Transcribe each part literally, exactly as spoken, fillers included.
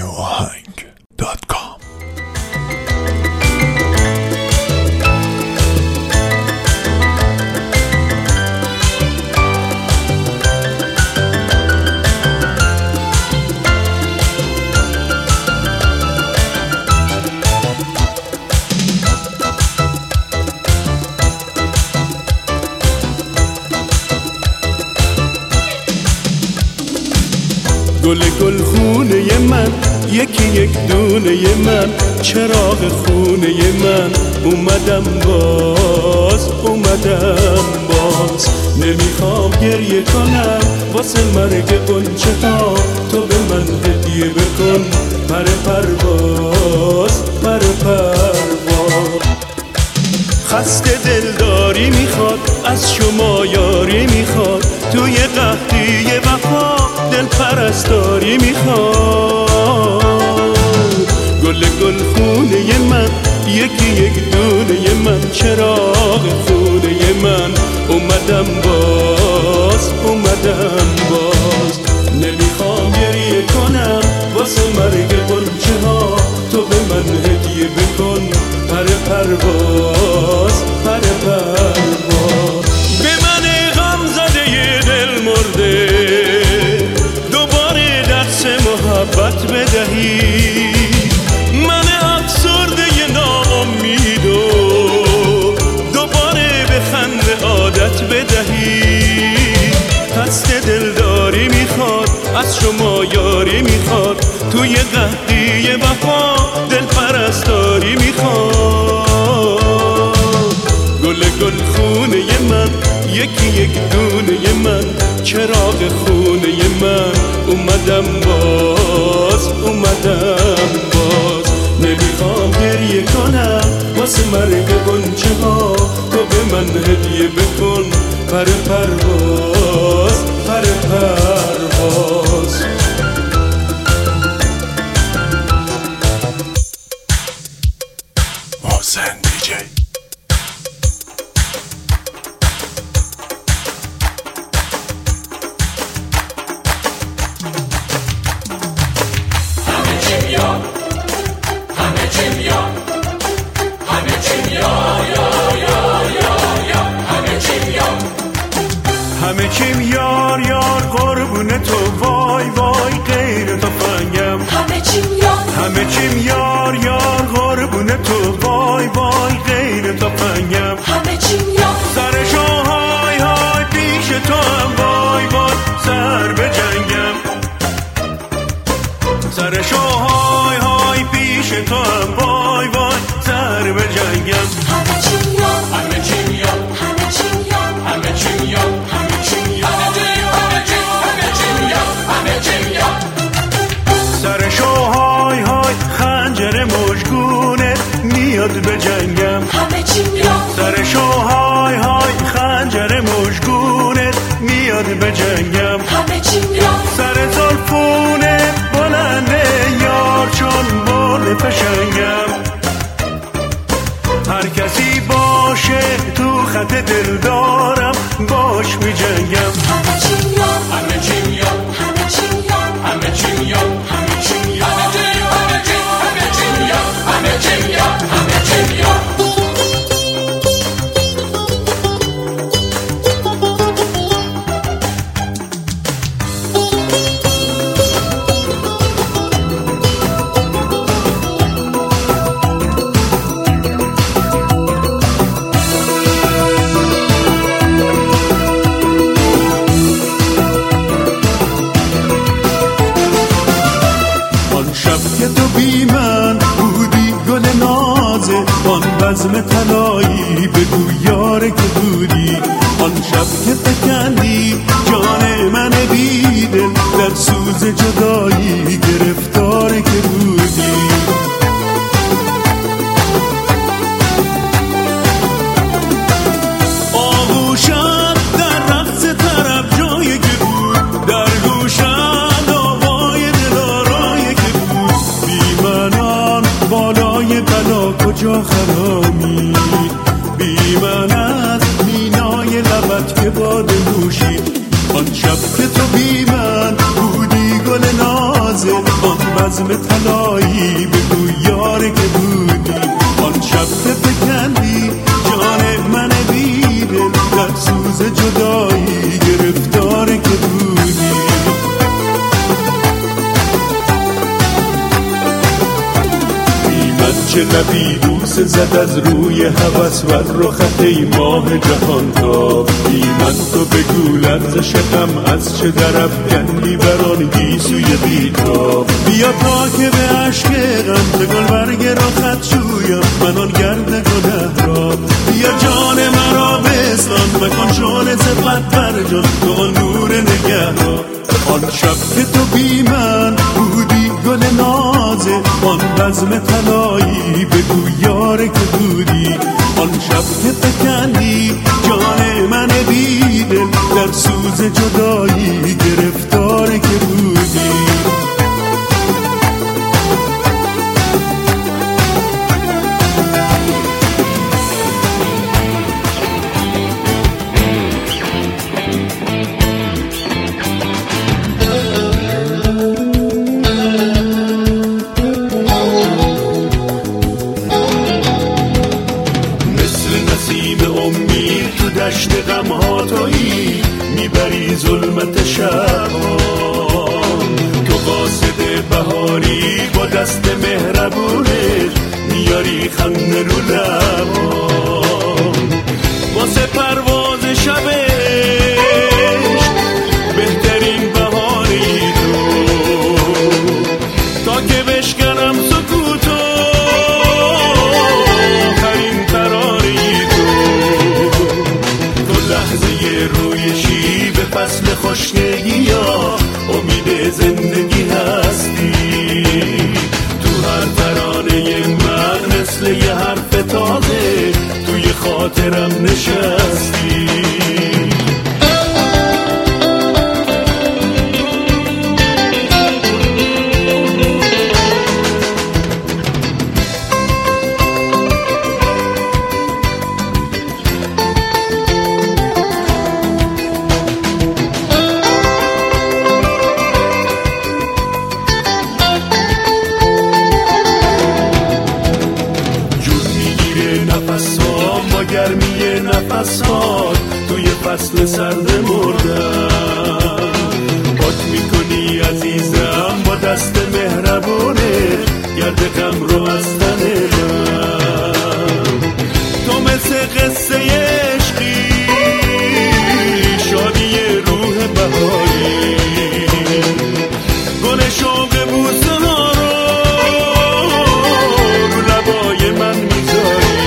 آهنگ دات کام. گل گل خونه من، یکی یک دونه من، چراغ خونه من، اومدم باز اومدم باز. نمیخوام گریه کنم واسه مرگ غنچه ها، تو به من هدیه بکن پر پرواز پر پرواز. خسته دلداری میخواد از شما یاری میخواد، توی قحطی وفا دل پرستاری میخواد. گل گل خونه من، یکی یک دونه من، چراغ خونه من، اومدم باز اومدم باز. نمیخوام گریه کنم واسه مرگ غنچه ها، تو به من هدیه بکن پر پرواز پر پرواز. به من غم زده دل مرده دوباره درس محبت بدهی، من افسرده ناامید و دوباره به خنده عادت بدهی. خسته دلداری میخواد از شما یاری میخواد، توی قحطی وفا دل پرستاری میخواد. گل گل خونه من، یکی یک دونه من، چراغ خونه من، اومدم باز اومدم باز. نمیخوام گریه کنم واسه مرگ غنچه ها، تو به من هدیه بکن پر پرواز پر پرواز. محسن دیجی. همه چیم یار یار قربون تو، وای وای غیر تو فنگم. همه چیم یار همه چیم یار یار قربون تو، وای وای غیر تو فنگم. همه چیم یار سرشو های های پیش تو هم، وای وای سر به جنگم. سرشو های های پیش تو هم، وای وای سر به جنگم. همه چیم یار همه چیم یار همه چیم یار همه چیم یار سرشو های های خنجر مژگونه میاد به جنگم. همه چیم یار سرشو های های خنجر مژگونه میاد به جنگم. همه چیم یار سر زلفونه بلنده یار چون بال فشنگم. هر کسی باشه تو خط دل دارم باش می جنگم. همه چیم یار همه چیم یار همه چیم یار همه چیم یار همه چیم یار همه چیم یار همه چیم یار همه چیم یار. بزم طلایی بگو یاره که بودی، آن شب که فکندی جان من بیدل، در سوز جدایی گرفتاره که بودی. آغوشم در رقص طرب جایی که بود، در گوشم آوای دلارایی که بود. بی منان بالای بلا کجا خرامی، بی من از مینای لبت که باده نوشید. آن شب که تو بی من بودی گل نازل، آن بزم طلایی بگو یاری که بودی آن شب که فکندی جان من بیدل در سوز جدایی گرفتاری که بودی چه لبی بوس زد از روی هوس و رخت ای ماه جهان تاب بی من تو بگو لرزشم از چه در افکندی بران گیسوی بیتاب بیا تا که به عشق غم ز گل برگ رخت شویم من آن گرد گنه را بیا جان مرا بستان مکن شعله صفت بر جان تو آن نور نگهبان آن شب که تو بی من بودی گل نازه آن بزم طلایی بگو یاره که بودی آن شب که فکندی جان من بیدل در سوز جدایی گرفتاری که بودی دشت غم ها تویی میبری ظلمت شب تو قاصد بهاری با دست مهربونه میاری خنده رو لبا واسه پرواز شبش بهترین بهاری تو تا که بشکنم سکوتو آخرین قراری لحظه روی شیب فصل خشکگی یا امید زندگی هستی تو هر ترانه من مثل یه حرف تازه توی خاطرم نشستی گرمی نفسات توی فصل سرد مردم پاک میکنی عزیزم با دست مهربونه گرد غم رو از تن من تو مثل قصه عشقی شادی روح بهایی گل شوق بوسه ها رو رو لبای من میذاری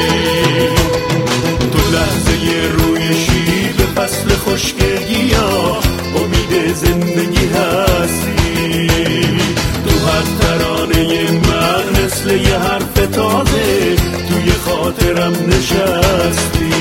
لحظه روی شیب فصل خشکگی یا امید زندگی هستی تو هر ترانه من مثل یه حرف تازه توی خاطرم نشستی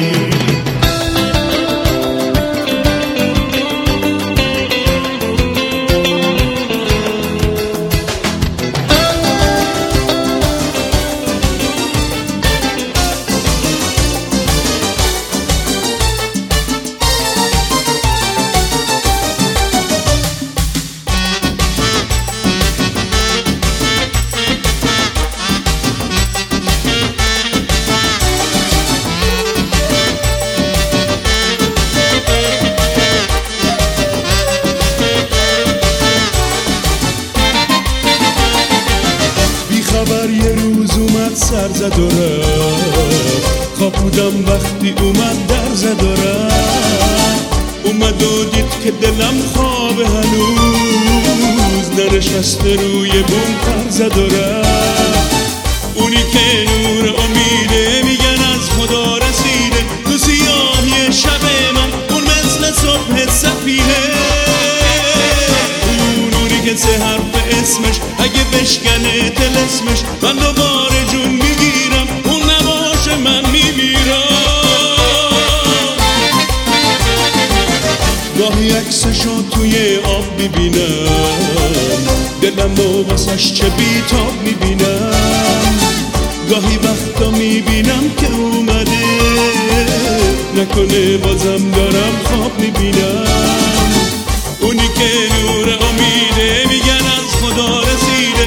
خبر یه روز اومد سر زد و رفت خواب بودم وقتی اومد در زد و رفت اومد و دید که دلم خوابه هنوز ننشسته روی بوم پر زد و رفت اونی که نور امیده میگن از خدا رسیده تو سیاهی شب من اون مثل صبح سفیده اونی که سه حرف اسمش اگه بشکنه تلسمش من دوباره جون میگیرم اون نباشه من میمیرم گاهی عکسشو توی آب میبینم دلم رو واسش چه بیتاب میبینم گاهی وقتا میبینم که اومده نکنه بازم دارم خواب میبینم اونی که نور امیده میگن از خدا رسیده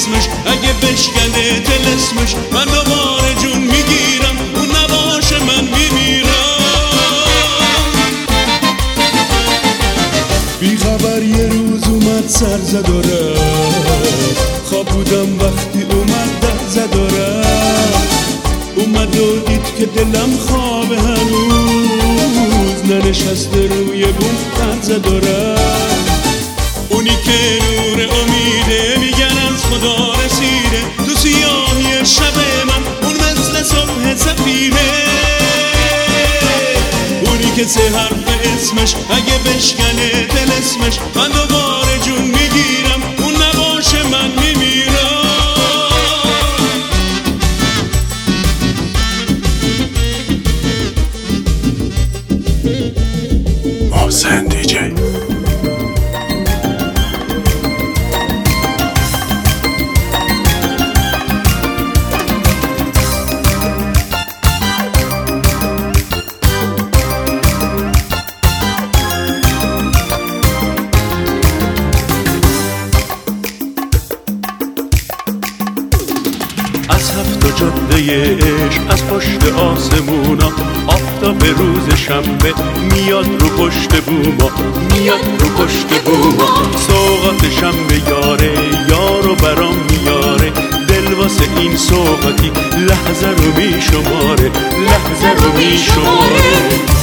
اسمش، اگه بشکنه طلسمش من دوباره جون میگیرم، اون نباشه من میمیرم. بی خبر یه روز اومد سر زد و رفت، خواب بودم وقتی اومد در زد و رفت. اومد و دید که دلم خوابه هنوز، ننشسته روی بوم در زد و رفت. اونی که نور امیده میگن از خدا رسیده، تو سیاهی شب من اون مثل صبح سفیده. اونی که سه حرف اسمش اگه بشکنه طلسمش من دوباره جون میگیرم، اون نباشه من میمیرم. محسن دیجی. از هفت و جاده عشق از پشت آسمونا، آفتاب روز شنبه میاد رو پشت بوما، میاد رو پشت بوما. سوغات شنبه یاره یارو برام میاره، دل واسه این سوغاتی لحظه رو میشماره، لحظه رو میشماره.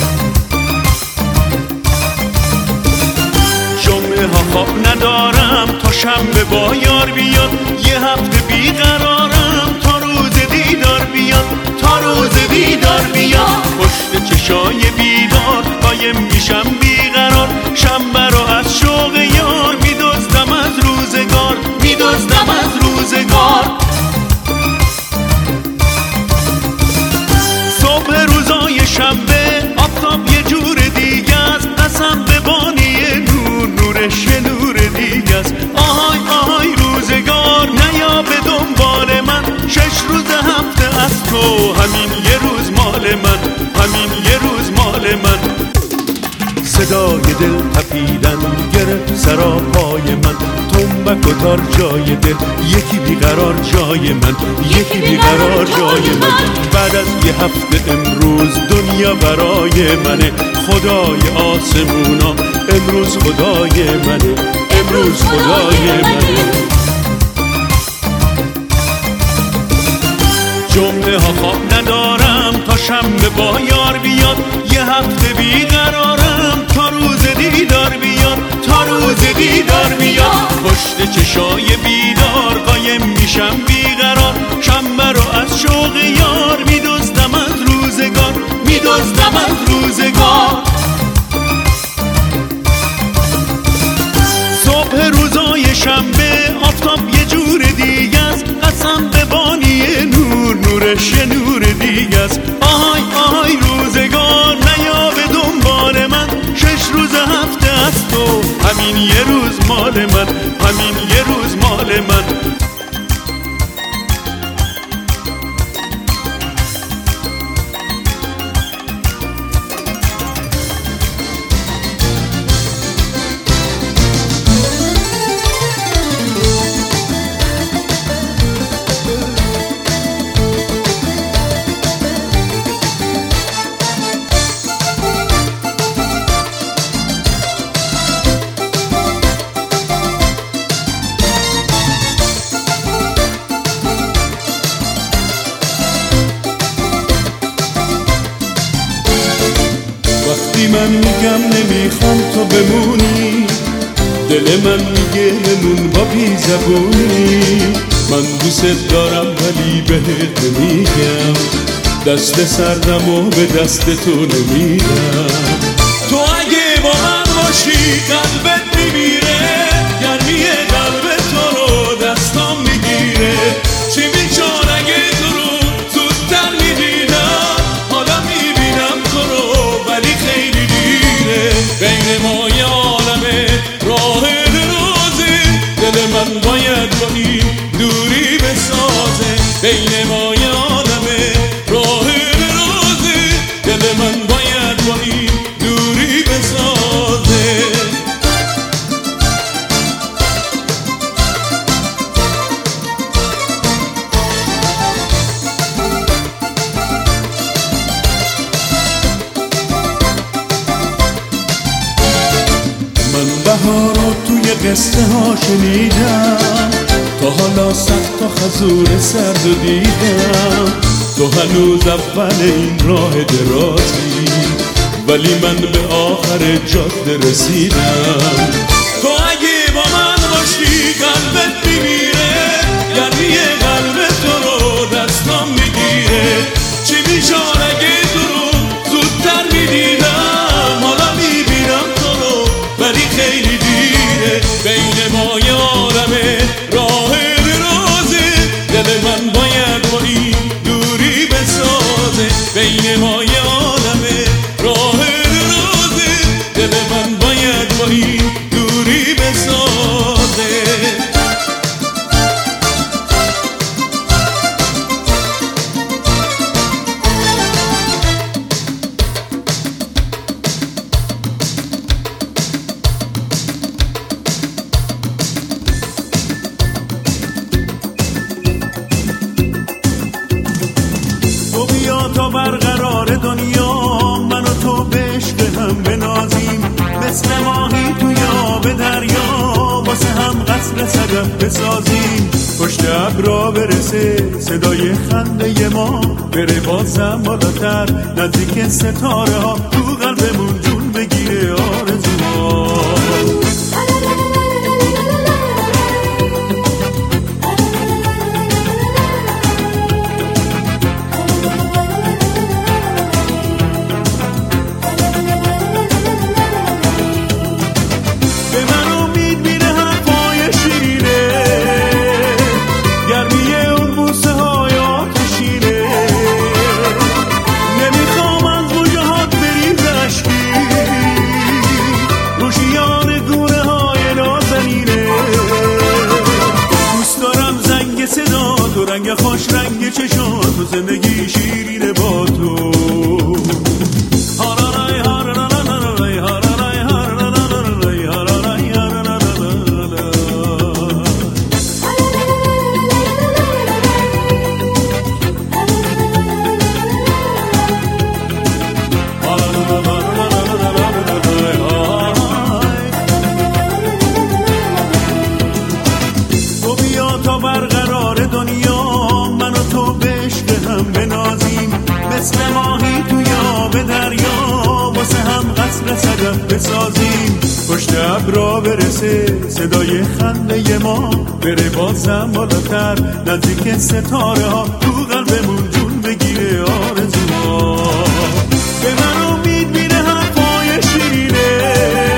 جمعه ها خواب ندارم تا شنبه با یار بیاد، یه هفته بیقرارم تا روز دیدار بیاد، تا روز دیدار بیاد. پشت چشای بیدار قایم میشم بیقرار، شنبه رو از شوق یار میدزدم از روزگار، میدزدم از روزگار. صبح روزای شنبه آفتاب یه جور دیگه است، قسم به بانی نور نورش یه نور دیگه است. آهای آهای روزگار نیا به دنبال من، شش روز هفته از تو همین یه روز مال من، همین یه روز مال من. صدای دل تپیدن گرفت سراپای من، تنبک و تار جای دل، یکی بیقرار جای من، یکی بیقرار جای من. بعد از یه هفته امروز دنیا برای منه، خدای آسمونا امروز خدای منه، امروز خدای منه. جمعه ها خواب ندارم تا شنبه با یار بیاد، یه هفته بیقرارم تا روز دیدار بیاد، تا روز دیدار بیاد. پشت چشای بیدار قایم میشم بیقرار، شنبه رو از شوق یار میدزدم از روزگار، میدزدم از روزگار. صبح روزای شنبه آفتاب یه جور دیگه است، قسم به بانی نور نورش یه نور دیگه است. آهای آهای روزگار نیا به دنبال من، شش روز هفته از تو همین یه روز مال من، همین یه روز مال من. وقتی من میگم نمیخوام تو بمونی، دل من میگه بمون با بی زبونی. من دوست دارم ولی بهت نمیگم، دست سردم و به دست تو نمیدم. تو اگه با من باشی قلبت میمیره، گرمی قلب تو رو دستام میگیره. چی میشد اگه تو رو زودتر میدیدم، حالا میبینم تو رو ولی خیلی دیره. بین ما یه عالمه راه درازه، دل من باید با این دوری بسازه. بین ما یه عالمه راه درازه، دل من باید با این دوری بسازه. بهارو توی قصه ها شنیدم، تا حالا سخت تا خزور سرد و دیدم. تو هنوز اول این راه درازی، ولی من به آخر جاده رسیدم. تو اگه با من باشی قلبت میمیره، گرمی قلب تو رو دستام میگیره. چی میشان اگه تو رو زودتر میدیدم، حالا میبینم تو رو ولی خیلی دیره. بین ما یه عالمه راه درازه، دل من باید با این دوری بسازه. بین ما یه عالمه راه درازه، دل من باید با این دوری بسازه. تو بیا تا برقرار دنیا، من و تو بشق هم بنازیم. مثل ماهی توی آب دریا، واسه هم قصر صدف بسازیم. پشت ابرا برسه صدای خنده ما، بره بازم بالاتر نزدیک ستاره ها. تو قلبمون جون بگیره آرزوها. رنگ خوش رنگ چشات و زندگی شیرینه با تو. تو بیا تا برقرار دنیا، من و تو بشق هم بنازیم. مثل ماهی توی آب دریا، واسه هم قصر صدف بسازیم. پشت ابرا برسه صدای خنده ما، بره بازم بالاتر نزدیک ستاره ها. تو قلبمون جون بگیره آرزوها. به من امید میره حرفای شیرینه،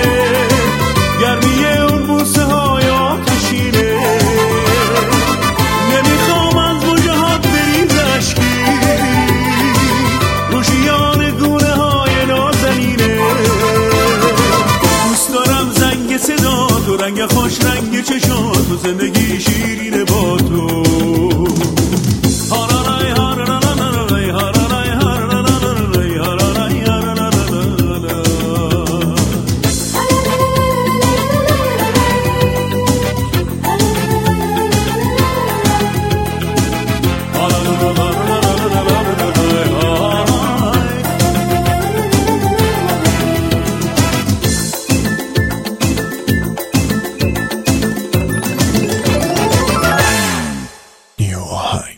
گرمی اون بوسه های آتشینه. نمیخوام از وجهات بریز اشکی، روشیان گونه های نازنینه. دوست دارم زنگ صدا تو، رنگ خوش رنگ چشات و زندگی شیرینه با تو. New Ohio.